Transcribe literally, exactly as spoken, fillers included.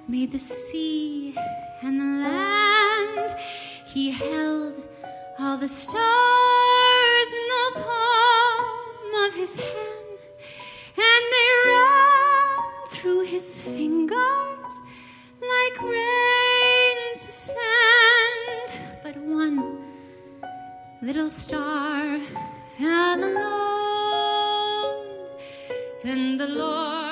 made the sea and the land. He held all the stars in the palm of his hand, and they ran through his fingers like grains of sand. But one little star fell alone. Then the Lord